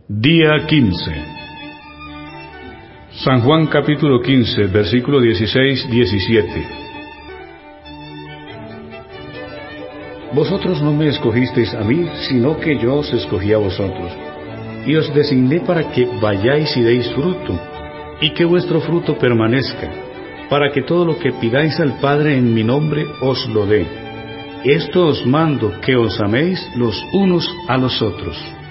Día 15. San Juan capítulo 15, versículo 16-17. Vosotros no me escogisteis a mí, sino que yo os escogí a vosotros, y os designé para que vayáis y deis fruto, y que vuestro fruto permanezca, para que todo lo que pidáis al Padre en mi nombre os lo dé. Esto os mando, que os améis los unos a los otros.